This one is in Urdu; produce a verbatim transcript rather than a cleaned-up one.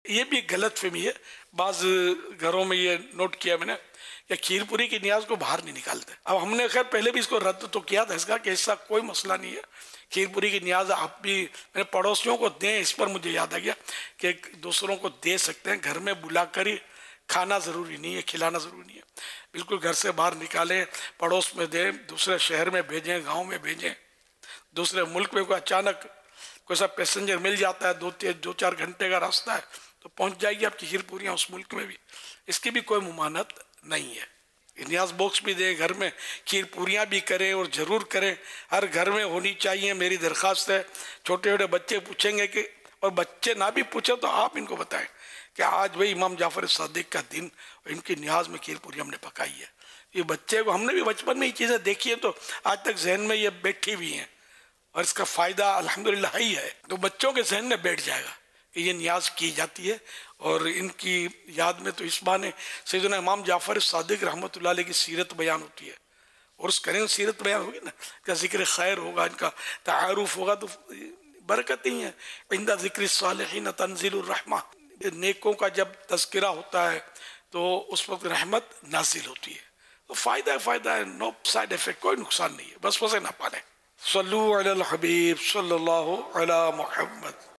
یہ بھی ایک غلط فہمی ہے، بعض گھروں میں یہ نوٹ کیا میں نے کہ کھیر پوری کی نیاز کو باہر نہیں نکالتے. اب ہم نے خیر پہلے بھی اس کو رد تو کیا تھا اس کا کہ ایسا کوئی مسئلہ نہیں ہے، کھیر پوری کی نیاز آپ بھی میرے پڑوسیوں کو دیں. اس پر مجھے یاد آ گیا کہ دوسروں کو دے سکتے ہیں، گھر میں بلا کر ہی کھانا ضروری نہیں ہے، کھلانا ضروری نہیں ہے. بالکل گھر سے باہر نکالیں، پڑوس میں دیں، دوسرے شہر میں بھیجیں، گاؤں میں بھیجیں، دوسرے ملک میں کوئی اچانک کوئی سا پیسنجر مل جاتا ہے، دو دو چار گھنٹے کا راستہ ہے تو پہنچ جائے گی آپ کی کھیر پوریاں اس ملک میں بھی. اس کی بھی کوئی ممانعت نہیں ہے. نیاز باکس بھی دیں، گھر میں کھیر پوریاں بھی کریں، اور ضرور کریں، ہر گھر میں ہونی چاہیے. میری درخواست ہے. چھوٹے چھوٹے بچے پوچھیں گے کہ، اور بچے نہ بھی پوچھیں تو آپ ان کو بتائیں کہ آج بھئی امام جعفر صادق کا دن، ان کی نیاز میں کھیر پوری ہم نے پکائی ہے. یہ بچے کو ہم نے بھی بچپن میں یہ چیزیں دیکھی ہیں تو آج تک ذہن میں یہ بیٹھی بھی ہیں، اور اس کا فائدہ الحمدللہ ہی ہے. تو بچوں کے ذہن میں بیٹھ جائے گا کہ یہ نیاز کی جاتی ہے. اور ان کی یاد میں تو اس بہانے سیدنا امام جعفر صادق رحمۃ اللہ علیہ کی سیرت بیان ہوتی ہے. اور اس کریں سیرت بیان ہوگی نا، کا ذکر خیر ہوگا، ان کا تعارف ہوگا تو برکت ہی ہے. عند ذکر الصالحین تنزل الرحمہ، نیکوں کا جب تذکرہ ہوتا ہے تو اس وقت رحمت نازل ہوتی ہے. تو فائدہ ہے، فائدہ ہے، نو سائیڈ افیکٹ، کوئی نقصان نہیں ہے. بس وسے نہ پالیں. صلو علی الحبیب صلی اللہ علی محمد.